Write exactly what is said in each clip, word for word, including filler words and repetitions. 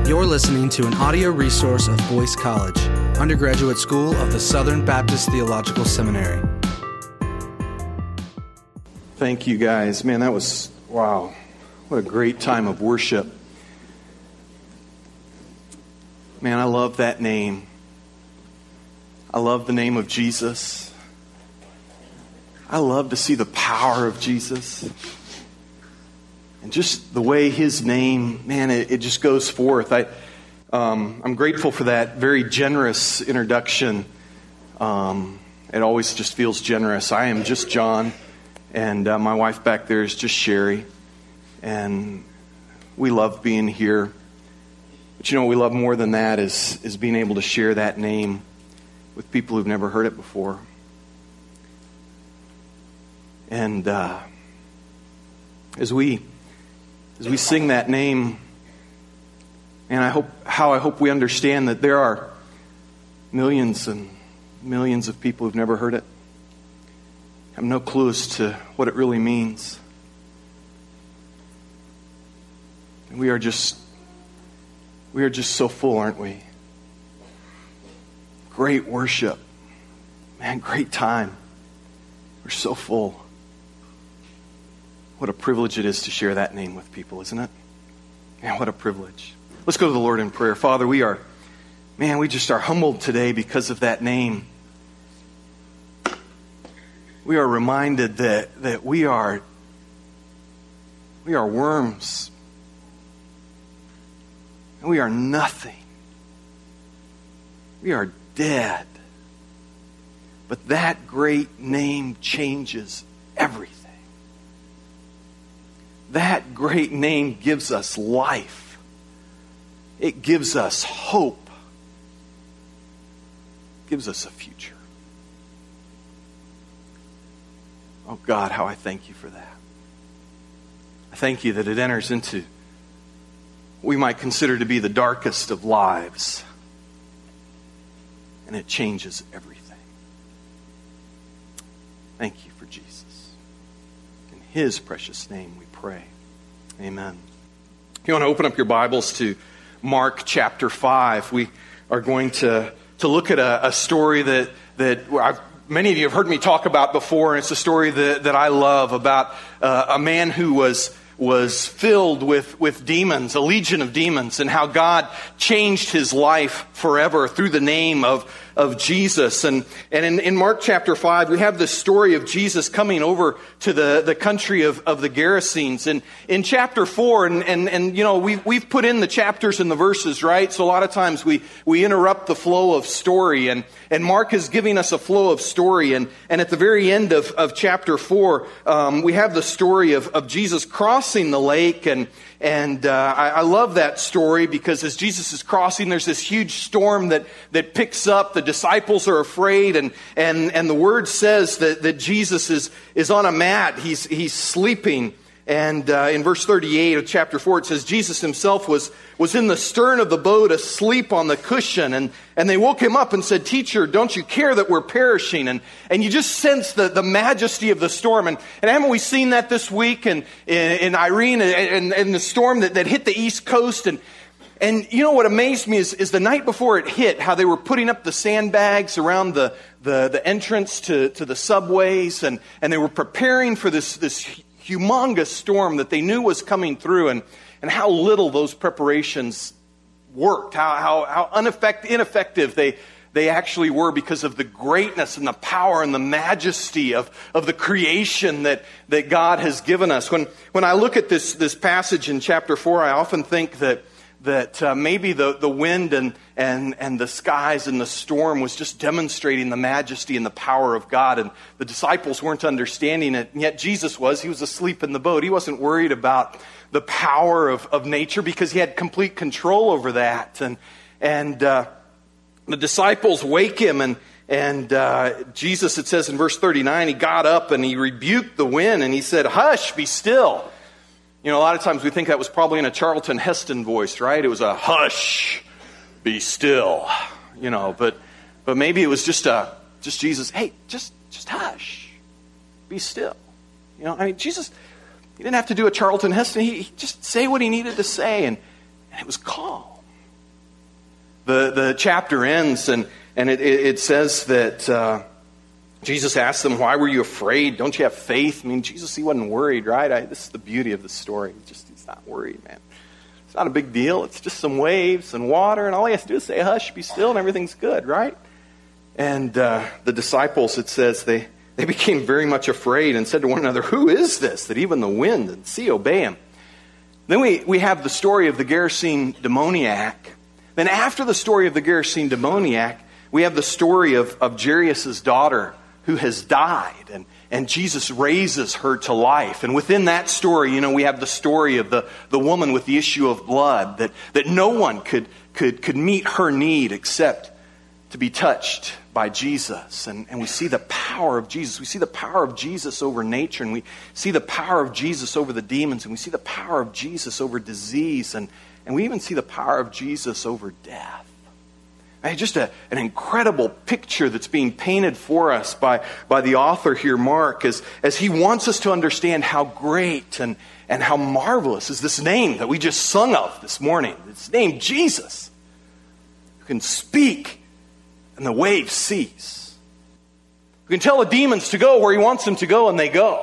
You're listening to an audio resource of Boyce College, undergraduate school of the Southern Baptist Theological Seminary. Thank you, guys. Man, that was, wow, what a great time of worship. Man, I love that name. I love the name of Jesus. I love to see the power of Jesus. And just the way His name, man, it, it just goes forth. I, um, I'm grateful for that very generous introduction. Um, it always just feels generous. I am just John, and uh, my wife back there is just Sherry. And we love being here. But you know what we love more than that is, is being able to share that name with people who've never heard it before. And uh, as we as we sing that name, and I hope how I hope we understand that there are millions and millions of people who've never heard it, have no clue as to what it really means. And we are just we are just so full, aren't we? Great worship. Man, great time. We're so full. What a privilege it is to share that name with people, isn't it? Man, what a privilege. Let's go to the Lord in prayer. Father, we are, man, we just are humbled today because of that name. We are reminded that, that we are, we are worms. And we are nothing. We are dead. But that great name changes everything. That great name gives us life. It gives us hope. It gives us a future. Oh God, how I thank you for that. I thank you that it enters into what we might consider to be the darkest of lives. And it changes everything. Thank you for Jesus. In His precious name we pray. Amen. If you want to open up your Bibles to Mark chapter five, we are going to, to look at a, a story that, that I've, many of you have heard me talk about before, and it's a story that, that I love about uh, a man who was was filled with, with demons, a legion of demons, and how God changed his life forever through the name of, of Jesus. And, and in, in Mark chapter five, we have the story of Jesus coming over to the, the country of, of the Gerasenes. And in chapter four, and, and, and you know, we've, we've put in the chapters and the verses, right? So a lot of times we, we interrupt the flow of story, and, and Mark is giving us a flow of story. And, and at the very end of, of chapter four, um, we have the story of, of Jesus crossing the lake, and and uh, I, I love that story because as Jesus is crossing, there's this huge storm that that picks up. The disciples are afraid, and and and the word says that that Jesus is is on a mat. He's he's sleeping. And uh, in verse thirty-eight of chapter four, it says, Jesus himself was, was in the stern of the boat asleep on the cushion. And, and they woke him up and said, Teacher, don't you care that we're perishing? And, and you just sense the, the majesty of the storm. And, and haven't we seen that this week in, in, in Irene and, and, and the storm that, that hit the East Coast? And, and you know what amazed me is, is the night before it hit, how they were putting up the sandbags around the, the, the entrance to, to the subways. And, and they were preparing for this this humongous storm that they knew was coming through, and, and how little those preparations worked, how how, how ineffect, ineffective they they actually were because of the greatness and the power and the majesty of, of the creation that, that God has given us. When when I look at this this passage in chapter four, I often think that that uh, maybe the, the wind and, and, and the skies and the storm was just demonstrating the majesty and the power of God. And the disciples weren't understanding it. And yet Jesus was. He was asleep in the boat. He wasn't worried about the power of, of nature because he had complete control over that. And, and uh, the disciples wake him, and, and uh, Jesus, it says in verse thirty-nine, he got up and he rebuked the wind and he said, Hush, be still. You know, a lot of times we think that was probably in a Charlton Heston voice, right? It was a hush, be still, you know, but but maybe it was just a just Jesus, hey, just just hush, be still. You know, I mean, Jesus, he didn't have to do a Charlton Heston. He, he just say what he needed to say, and, and it was calm. The, the chapter ends, and, and it, it, it says that uh, Jesus asked them, why were you afraid? Don't you have faith? I mean, Jesus, he wasn't worried, right? I, this is the beauty of the story. He's just, he's not worried, man. It's not a big deal. It's just some waves and water, and all he has to do is say, hush, be still, and everything's good, right? And uh, the disciples, it says, they, they became very much afraid and said to one another, who is this, that even the wind and sea obey him? Then we, we have the story of the Gerasene demoniac. Then after the story of the Gerasene demoniac, we have the story of, of Jairus' daughter who has died, and, and Jesus raises her to life. And within that story, you know, we have the story of the, the woman with the issue of blood, that, that no one could, could, could meet her need except to be touched by Jesus. And, and we see the power of Jesus. We see the power of Jesus over nature, and we see the power of Jesus over the demons, and we see the power of Jesus over disease, and, and we even see the power of Jesus over death. And just a, an incredible picture that's being painted for us by, by the author here, Mark, as, as he wants us to understand how great and, and how marvelous is this name that we just sung of this morning. This name, Jesus, who can speak and the waves cease. Who can tell the demons to go where he wants them to go and they go.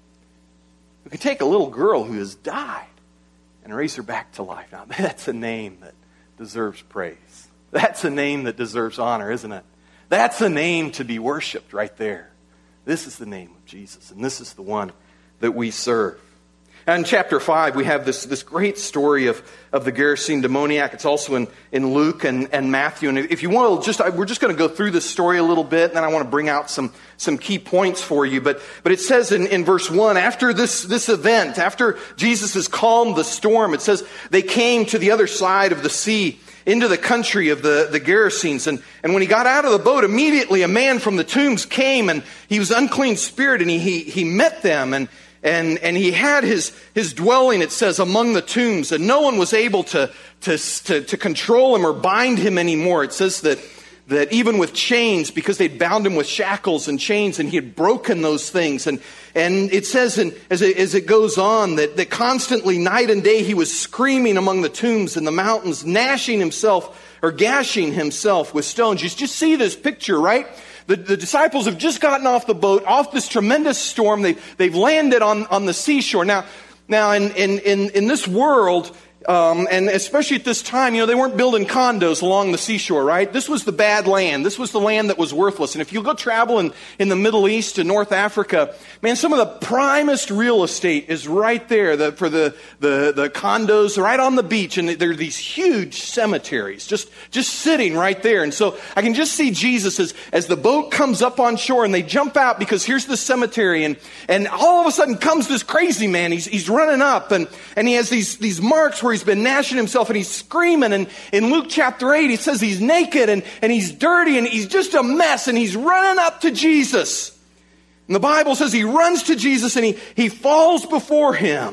Who can take a little girl who has died and raise her back to life. Now, that's a name that deserves praise. That's a name that deserves honor, isn't it? That's a name to be worshiped right there. This is the name of Jesus, and this is the one that we serve. And in chapter five, we have this, this great story of, of the Gerasene demoniac. It's also in, in Luke and, and Matthew. And if you want to just, we're just going to go through this story a little bit, and then I want to bring out some, some key points for you. But, but it says in, in verse one, after this, this event, after Jesus has calmed the storm, it says they came to the other side of the sea, into the country of the, the Gerasenes. And, and when he got out of the boat, immediately a man from the tombs came, and he was unclean spirit, and he, he, he met them, and, and, and he had his, his dwelling, it says, among the tombs, and no one was able to, to, to, to control him or bind him anymore. It says that, that even with chains, because they'd bound him with shackles and chains, and he had broken those things. And, and it says, in, as, it, as it goes on, that, that constantly, night and day, he was screaming among the tombs and the mountains, gnashing himself or gashing himself with stones. You just see this picture, right? The, the disciples have just gotten off the boat, off this tremendous storm. They, they've landed on, on the seashore. Now, now in, in, in, in this world, Um, and especially at this time, you know, they weren't building condos along the seashore, right? This was the bad land. This was the land that was worthless. And if you go travel in, in the Middle East and North Africa, man, some of the primest real estate is right there the, for the, the, the condos right on the beach. And there are these huge cemeteries just, just sitting right there. And so I can just see Jesus as, as the boat comes up on shore and they jump out because here's the cemetery. And, and all of a sudden comes this crazy man. He's, he's running up and, and he has these, these marks where he's been gnashing himself and he's screaming. And in Luke chapter eight, he says he's naked and, and he's dirty and he's just a mess and he's running up to Jesus. And the Bible says he runs to Jesus and he, he falls before him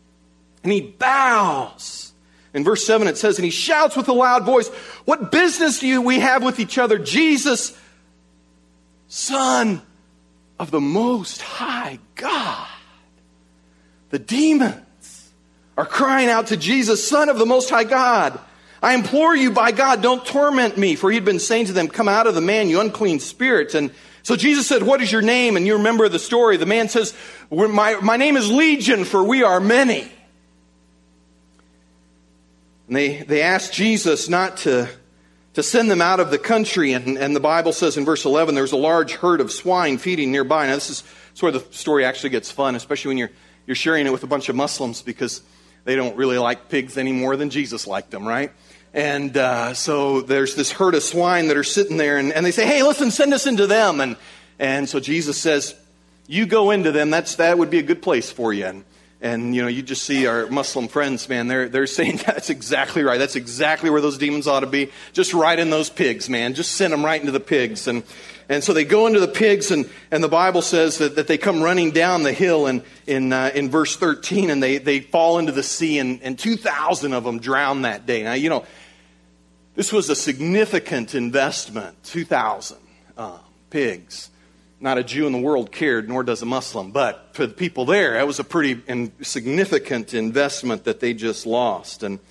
and he bows. In verse seven it says, and he shouts with a loud voice, what business do you, we have with each other, Jesus, Son of the Most High God? The demons are crying out to Jesus, Son of the Most High God. I implore you by God, don't torment me. For he'd been saying to them, come out of the man, you unclean spirit. And so Jesus said, what is your name? And you remember the story. The man says, my, my name is Legion, for we are many. And they, they asked Jesus not to, to send them out of the country. And, and the Bible says in verse eleven, there was a large herd of swine feeding nearby. Now this is, this is where the story actually gets fun, especially when you're, you're sharing it with a bunch of Muslims, because they don't really like pigs any more than Jesus liked them, right? And uh, so there's this herd of swine that are sitting there, and, and they say, hey, listen, send us into them. And and so Jesus says, you go into them. That's that would be a good place for you. And, and you know, you just see our Muslim friends, man, they're, they're saying, that's exactly right. That's exactly where those demons ought to be. Just right in those pigs, man. Just send them right into the pigs. And And so they go into the pigs, and, and the Bible says that, that they come running down the hill in, in, uh, in verse thirteen, and they, they fall into the sea, and, and two thousand of them drown that day. Now, you know, this was a significant investment, two thousand uh, pigs. Not a Jew in the world cared, nor does a Muslim, but for the people there, that was a pretty in, significant investment that they just lost. And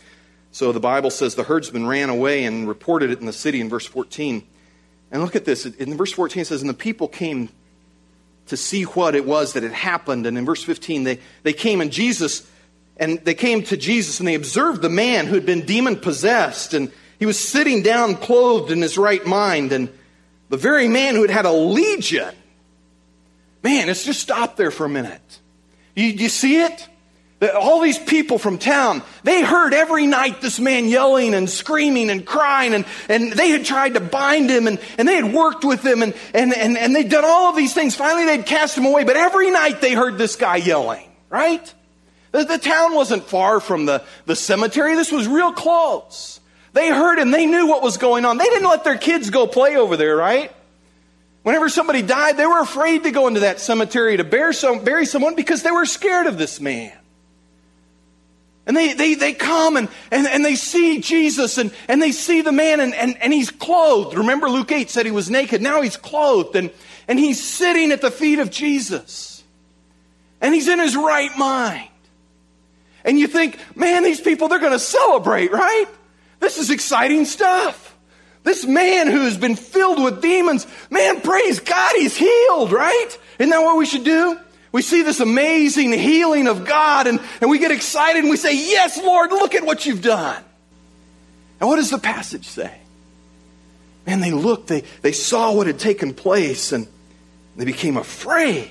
So the Bible says the herdsman ran away and reported it in the city in verse fourteen. And look at this. In verse fourteen it says, and the people came to see what it was that had happened. And in verse fifteen, they, they came and Jesus, and they came to Jesus and they observed the man who had been demon-possessed. And he was sitting down clothed in his right mind. And the very man who had had a legion. Man, let's just stop there for a minute. You, you see it? All these people from town, they heard every night this man yelling and screaming and crying, and, and they had tried to bind him, and, and they had worked with him, and, and, and, and they'd done all of these things. Finally, they'd cast him away, but every night they heard this guy yelling, right? The, the town wasn't far from the, the cemetery. This was real close. They heard him. They knew what was going on. They didn't let their kids go play over there, right? Whenever somebody died, they were afraid to go into that cemetery to bury, some, bury someone because they were scared of this man. And they, they, they come and, and, and they see Jesus and, and they see the man and, and, and he's clothed. Remember Luke eight said he was naked. Now he's clothed and, and he's sitting at the feet of Jesus. And he's in his right mind. And you think, man, these people, they're going to celebrate, right? This is exciting stuff. This man who has been filled with demons, man, praise God, he's healed, right? Isn't that what we should do? We see this amazing healing of God, and, and we get excited and we say, yes, Lord, look at what you've done. And what does the passage say? Man, they looked, they, they saw what had taken place, and they became afraid.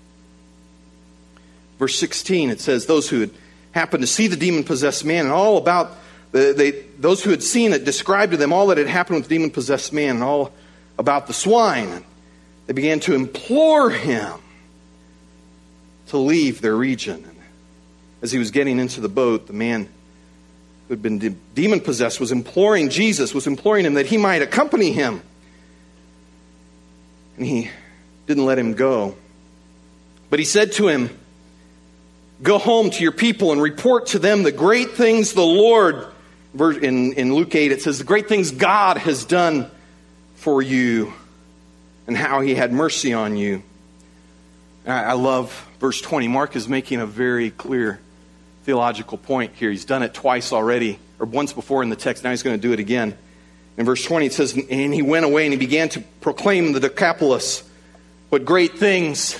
Verse sixteen, it says, those who had happened to see the demon-possessed man, and all about, the, they, those who had seen it described to them all that had happened with the demon-possessed man, and all about the swine. They began to implore him to leave their region. And as he was getting into the boat, the man who had been de- demon-possessed was imploring Jesus, was imploring him that he might accompany him. And he didn't let him go. But he said to him, go home to your people and report to them the great things the Lord, in, in Luke eight, it says, the great things God has done for you and how he had mercy on you. I love verse twenty. Mark is making a very clear theological point here. He's done it twice already, or once before in the text. Now he's going to do it again. In verse twenty it says, and he went away and he began to proclaim in the Decapolis what great things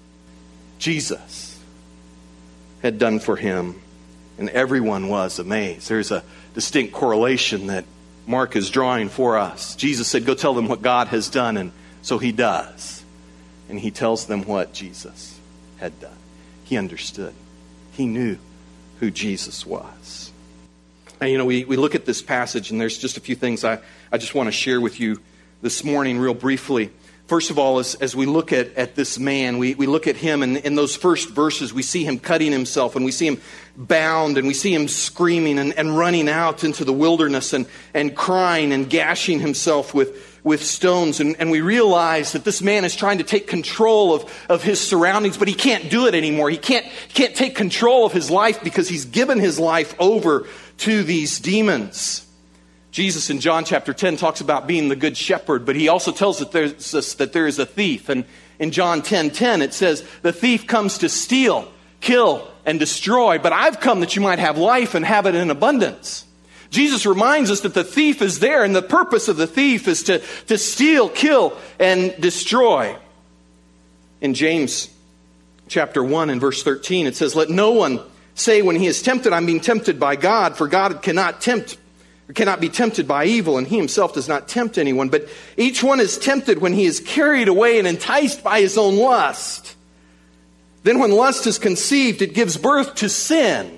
Jesus had done for him. And everyone was amazed. There's a distinct correlation that Mark is drawing for us. Jesus said, go tell them what God has done, and so he does. And he tells them what Jesus had done. He understood. He knew who Jesus was. And you know, we, we look at this passage, and there's just a few things I, I just want to share with you this morning real briefly. First of all, as, as we look at, at this man, we, we look at him, and in those first verses, we see him cutting himself, and we see him bound, and we see him screaming and, and running out into the wilderness and, and crying and gashing himself with with stones, and, and we realize that this man is trying to take control of, of his surroundings, but he can't do it anymore. He can't, he can't take control of his life because he's given his life over to these demons. Jesus in John chapter ten talks about being the good shepherd, but he also tells us that, there's, that there is a thief. And in John ten ten it says, the thief comes to steal, kill, and destroy, but I've come that you might have life and have it in abundance. Jesus reminds us that the thief is there, and the purpose of the thief is to, to steal, kill, and destroy. In James chapter one and verse thirteen, it says, let no one say when he is tempted, I'm being tempted by God, for God cannot tempt, cannot be tempted by evil, and he himself does not tempt anyone. But each one is tempted when he is carried away and enticed by his own lust. Then when lust is conceived, it gives birth to sin.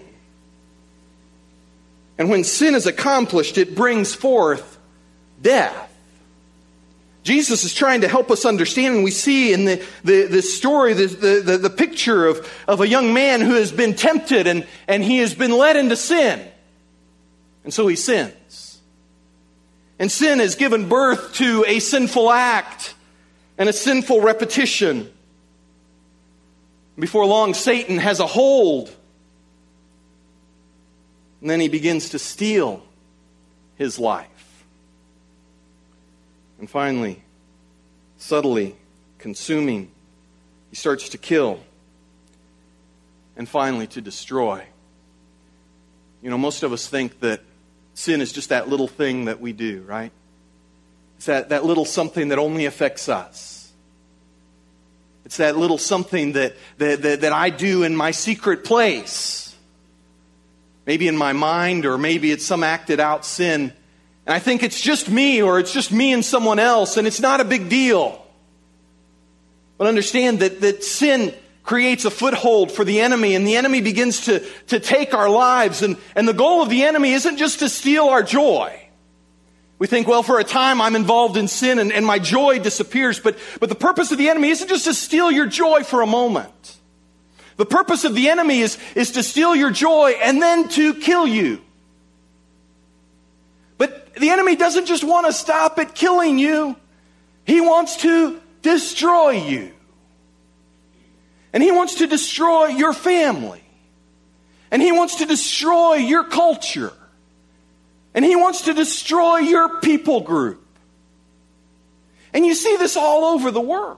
And when sin is accomplished, it brings forth death. Jesus is trying to help us understand, and we see in the, the, the story, the, the, the picture of, of a young man who has been tempted and, and he has been led into sin. And so he sins. And sin has given birth to a sinful act and a sinful repetition. Before long, Satan has a hold. And then he begins to steal his life. And finally, subtly consuming, he starts to kill. And finally, to destroy. You know, most of us think that sin is just that little thing that we do, right? It's that, that little something that only affects us. It's that little something that, that, that, that I do in my secret place. Maybe in my mind, or maybe it's some acted out sin. And I think it's just me, or it's just me and someone else, and it's not a big deal. But understand that, that sin creates a foothold for the enemy, and the enemy begins to, to take our lives. And, and the goal of the enemy isn't just to steal our joy. We think, well, for a time I'm involved in sin and, and my joy disappears. But, but the purpose of the enemy isn't just to steal your joy for a moment. The purpose of the enemy is, is to steal your joy and then to kill you. But the enemy doesn't just want to stop at killing you. He wants to destroy you. And he wants to destroy your family. And he wants to destroy your culture. And he wants to destroy your people group. And you see this all over the world.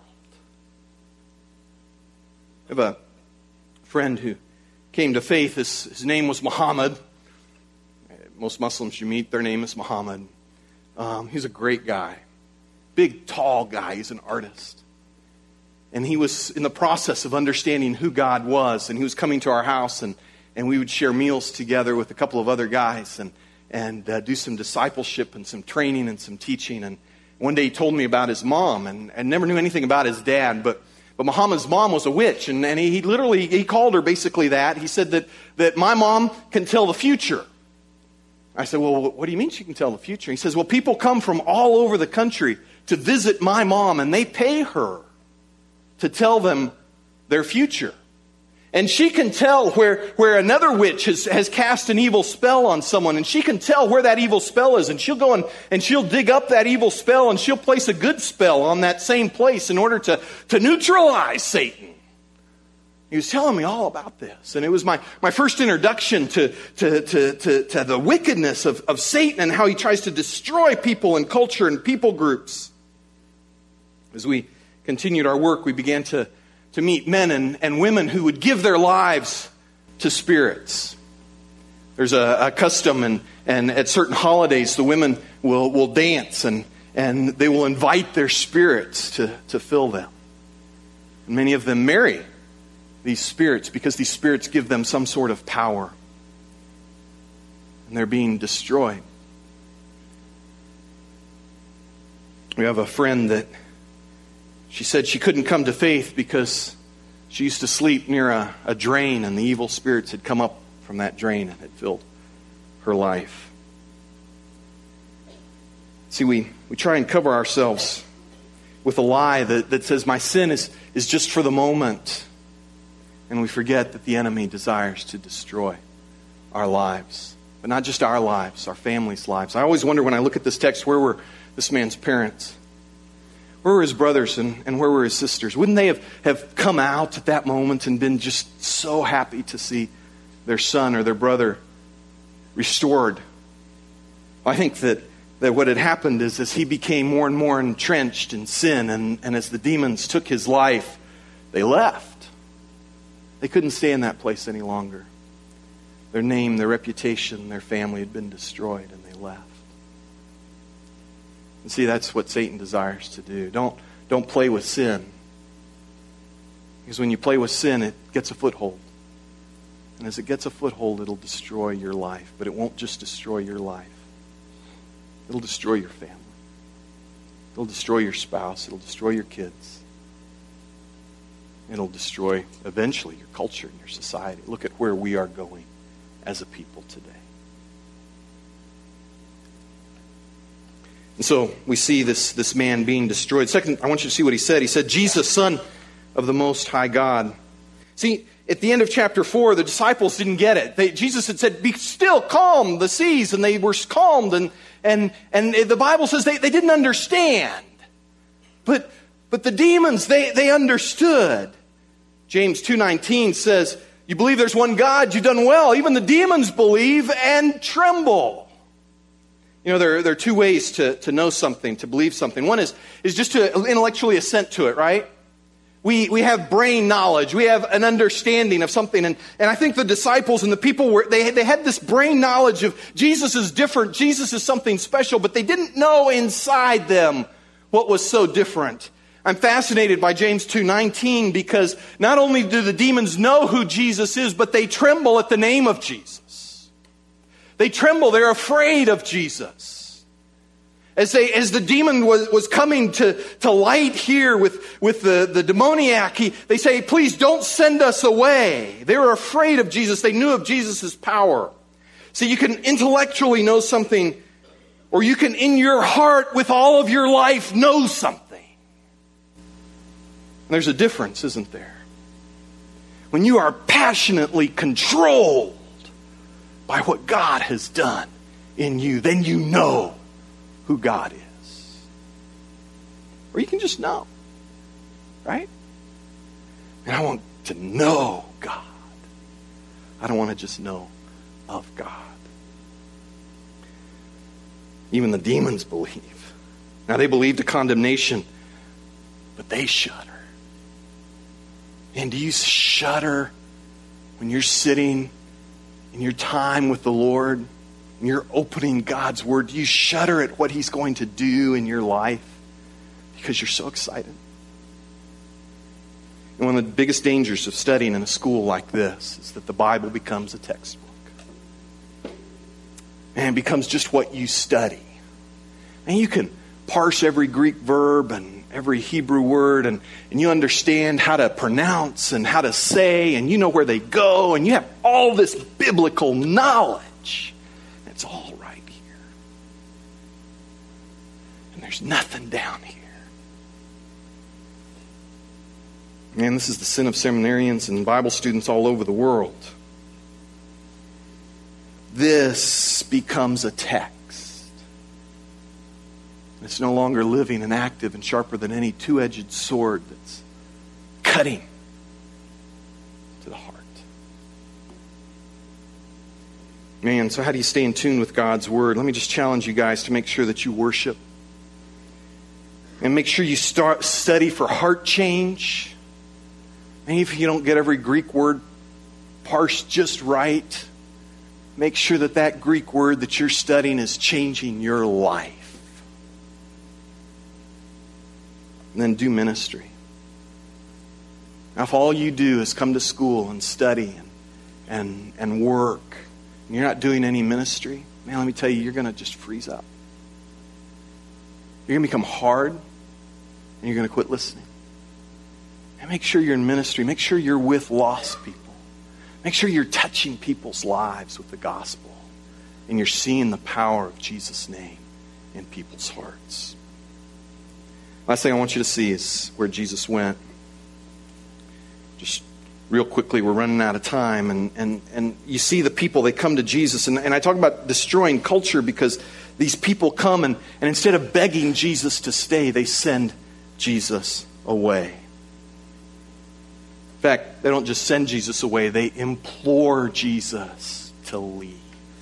I have a friend who came to faith. His, his name was Muhammad. Most Muslims you meet, their name is Muhammad. Um, he's a great guy. Big, tall guy. He's an artist. And he was in the process of understanding who God was. And he was coming to our house, and, and we would share meals together with a couple of other guys. And and uh, do some discipleship and some training and some teaching. And one day he told me about his mom, and I never knew anything about his dad, but but Muhammad's mom was a witch, and, and he, he literally, he called her basically that. He said that, that my mom can tell the future. I said, well, what do you mean she can tell the future? He says, well, people come from all over the country to visit my mom, and they pay her to tell them their future. And she can tell where, where another witch has, has cast an evil spell on someone. And she can tell where that evil spell is. And she'll go and, and she'll dig up that evil spell, and she'll place a good spell on that same place in order to, to neutralize Satan. He was telling me all about this. And it was my, my first introduction to, to, to, to, to the wickedness of, of Satan and how he tries to destroy people and culture and people groups. As we continued our work, we began to to meet men and, and women who would give their lives to spirits. There's a, a custom, and, and at certain holidays, the women will, will dance, and, and they will invite their spirits to, to fill them. And many of them marry these spirits because these spirits give them some sort of power. And they're being destroyed. We have a friend that she said she couldn't come to faith because she used to sleep near a, a drain, and the evil spirits had come up from that drain and had filled her life. See, we, we try and cover ourselves with a lie that, that says my sin is, is just for the moment. And we forget that the enemy desires to destroy our lives. But not just our lives, our families' lives. I always wonder when I look at this text, where were this man's parents? Where were his brothers, and, and where were his sisters? Wouldn't they have, have come out at that moment and been just so happy to see their son or their brother restored? I think that, that what had happened is as he became more and more entrenched in sin, and, and as the demons took his life, they left. They couldn't stay in that place any longer. Their name, their reputation, their family had been destroyed, and they left. And see, that's what Satan desires to do. Don't, don't play with sin. Because when you play with sin, it gets a foothold. And as it gets a foothold, it'll destroy your life. But it won't just destroy your life. It'll destroy your family. It'll destroy your spouse. It'll destroy your kids. It'll destroy, eventually, your culture and your society. Look at where we are going as a people today. And so we see this, this man being destroyed. Second, I want you to see what he said. He said, Jesus, Son of the Most High God. See, at the end of chapter four, the disciples didn't get it. They, Jesus had said, be still, calm the seas, and they were calmed. And, and, and the Bible says they, they didn't understand. But, but the demons, they, they understood. James two nineteen says, you believe there's one God, you've done well. Even the demons believe and tremble. You know, there, there are two ways to, to know something, to believe something. One is, is just to intellectually assent to it, right? We we have brain knowledge. We have an understanding of something. And, and I think the disciples and the people, were they, they had this brain knowledge of Jesus is different. Jesus is something special. But they didn't know inside them what was so different. I'm fascinated by James two nineteen because not only do the demons know who Jesus is, but they tremble at the name of Jesus. They tremble. They're afraid of Jesus. As they, as the demon was, was coming to, to light here with, with the, the demoniac, he, they say, please don't send us away. They were afraid of Jesus. They knew of Jesus' power. See, you can intellectually know something, or you can in your heart with all of your life know something. And there's a difference, isn't there? When you are passionately controlled by what God has done in you, then you know who God is. Or you can just know, right? And I want to know God. I don't want to just know of God. Even the demons believe. Now they believe to condemnation, but they shudder. And do you shudder when you're sitting in your time with the Lord? And you're opening God's Word, do you shudder at what He's going to do in your life because you're so excited? And one of the biggest dangers of studying in a school like this is that the Bible becomes a textbook. And it becomes just what you study. And you can parse every Greek verb and every Hebrew word, and, and you understand how to pronounce and how to say, and you know where they go, and you have all this biblical knowledge. It's all right here. And there's nothing down here. Man, this is the sin of seminarians and Bible students all over the world. This becomes a text. It's no longer living and active and sharper than any two-edged sword that's cutting to the heart. Man, so how do you stay in tune with God's Word? Let me just challenge you guys to make sure that you worship. And make sure you start study for heart change. Maybe if you don't get every Greek word parsed just right, make sure that that Greek word that you're studying is changing your life. And then do ministry. Now, if all you do is come to school and study and, and, and work, and you're not doing any ministry, man, let me tell you, you're going to just freeze up. You're going to become hard, and you're going to quit listening. And make sure you're in ministry. Make sure you're with lost people. Make sure you're touching people's lives with the gospel, and you're seeing the power of Jesus' name in people's hearts. Last thing I want you to see is where Jesus went. Just real quickly, we're running out of time. And, and, and you see the people, they come to Jesus. And, and I talk about destroying culture because these people come and, and instead of begging Jesus to stay, they send Jesus away. In fact, they don't just send Jesus away, they implore Jesus to leave.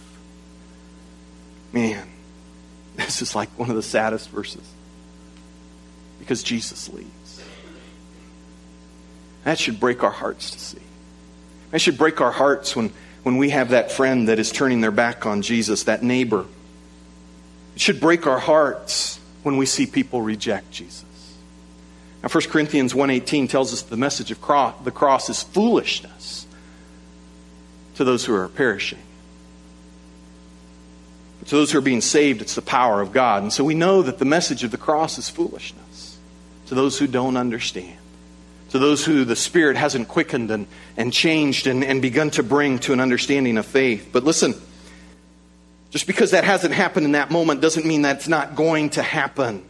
Man, this is like one of the saddest verses. Because Jesus leaves. That should break our hearts to see. That should break our hearts when, when we have that friend that is turning their back on Jesus, that neighbor. It should break our hearts when we see people reject Jesus. Now, First Corinthians one eighteen tells us the message of cross, the cross is foolishness to those who are perishing. But to those who are being saved, it's the power of God. And so we know that the message of the cross is foolishness to those who don't understand. To those who the Spirit hasn't quickened and, and changed and, and begun to bring to an understanding of faith. But listen, just because that hasn't happened in that moment doesn't mean that it's not going to happen.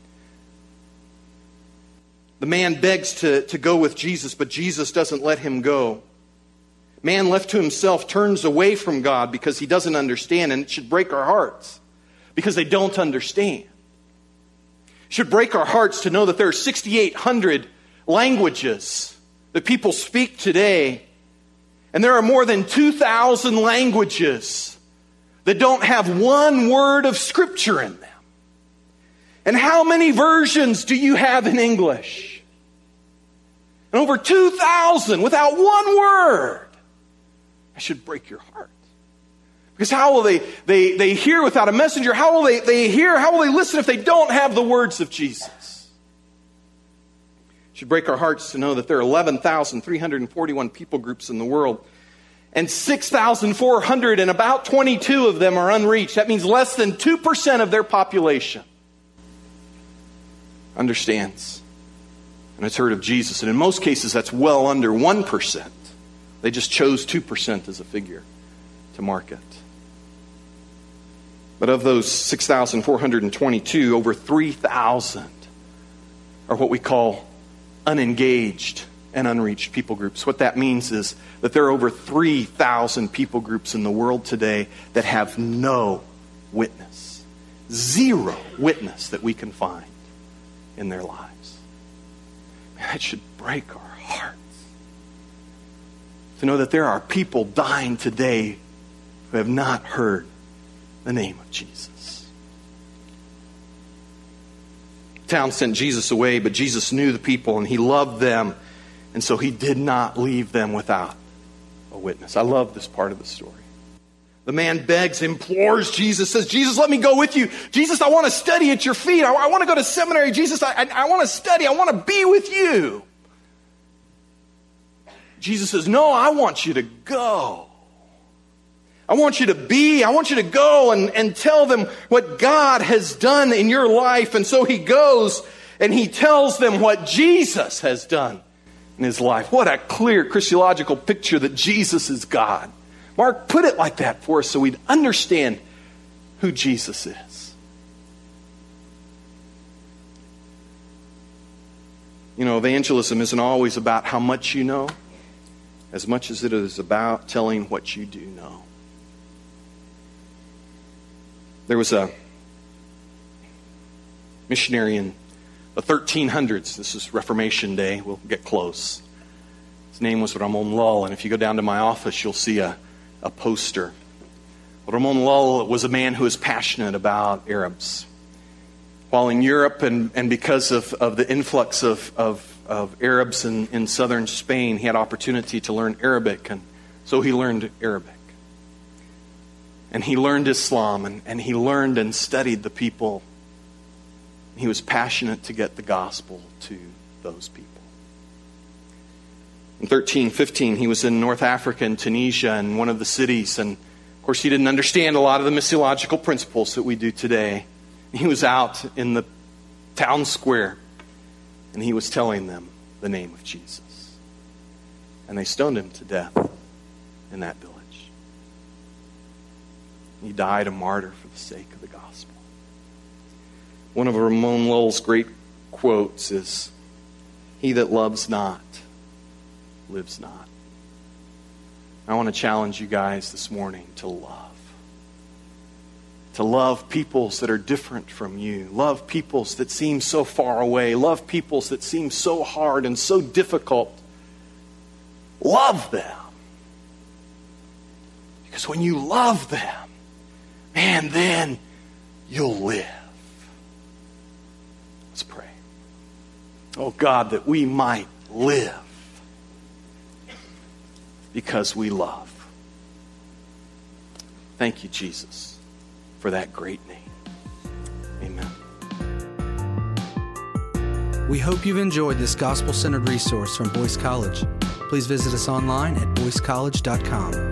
The man begs to, to go with Jesus, but Jesus doesn't let him go. Man left to himself turns away from God because he doesn't understand, and it should break our hearts because they don't understand. It should break our hearts to know that there are six thousand eight hundred languages that people speak today, and there are more than two thousand languages that don't have one word of Scripture in them. And how many versions do you have in English? And over two thousand without one word. That should break your heart. Because how will they, they, they hear without a messenger? How will they, they hear? How will they listen if they don't have the words of Jesus? It should break our hearts to know that there are eleven thousand three hundred forty-one people groups in the world. And six thousand four hundred and about twenty-two of them are unreached. That means less than two percent of their population understands and has heard of Jesus. And in most cases, that's well under one percent. They just chose two percent as a figure to mark it. But of those six thousand four hundred twenty-two, over three thousand are what we call unengaged and unreached people groups. What that means is that there are over three thousand people groups in the world today that have no witness. Zero witness that we can find in their lives. Man, that should break our hearts. To know that there are people dying today who have not heard the name of Jesus. The town sent Jesus away, but Jesus knew the people and he loved them. And so he did not leave them without a witness. I love this part of the story. The man begs, implores Jesus, says, Jesus, let me go with you. Jesus, I want to study at your feet. I, I want to go to seminary. Jesus, I, I, I want to study. I want to be with you. Jesus says, no, I want you to go. I want you to be, I want you to go and, and tell them what God has done in your life. And so he goes and he tells them what Jesus has done in his life. What a clear Christological picture that Jesus is God. Mark, put it like that for us so we'd understand who Jesus is. You know, evangelism isn't always about how much you know, as much as it is about telling what you do know. There was a missionary in the thirteen hundreds. This is Reformation Day. We'll get close. His name was Ramon Lull, and if you go down to my office, you'll see a, a poster. Ramon Lull was a man who was passionate about Arabs. While in Europe, and, and because of, of the influx of, of, of Arabs in, in southern Spain, he had opportunity to learn Arabic, and so he learned Arabic. And he learned Islam, and, and he learned and studied the people. He was passionate to get the gospel to those people. In thirteen fifteen, he was in North Africa and Tunisia in one of the cities. And, of course, he didn't understand a lot of the missiological principles that we do today. He was out in the town square, and he was telling them the name of Jesus. And they stoned him to death in that village. He died a martyr for the sake of the gospel. One of Ramon Lull's great quotes is, "He that loves not, lives not." I want to challenge you guys this morning to love. To love peoples that are different from you. Love peoples that seem so far away. Love peoples that seem so hard and so difficult. Love them. Because when you love them, man, then you'll live. Let's pray. Oh God, that we might live because we love. Thank you, Jesus, for that great name. Amen. We hope you've enjoyed this gospel-centered resource from Boyce College. Please visit us online at boyce college dot com.